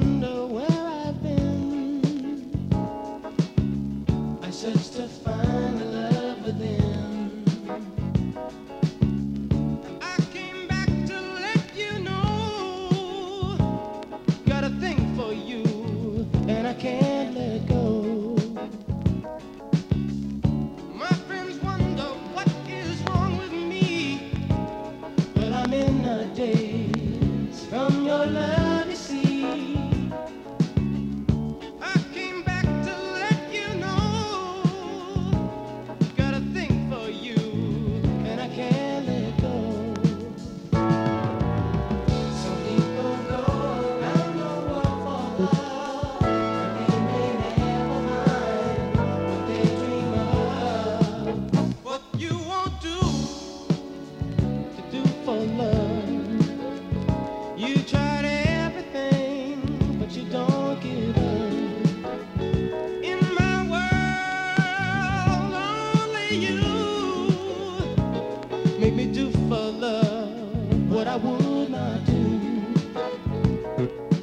wonder where I've been. I search to find the love within. I came back to let you know. Got a thing for you, and I can't let go. My friends wonder what is wrong with me. Well, I'm in a daze from your love, you see. I came back to let you know. Got a thing for you, and I can't let go. Some people go around the world for love, and they may never find what they dream of. What you won't do to do for love. You tried everything, but you don't give up. In my world, only you make me do for love what I would not do.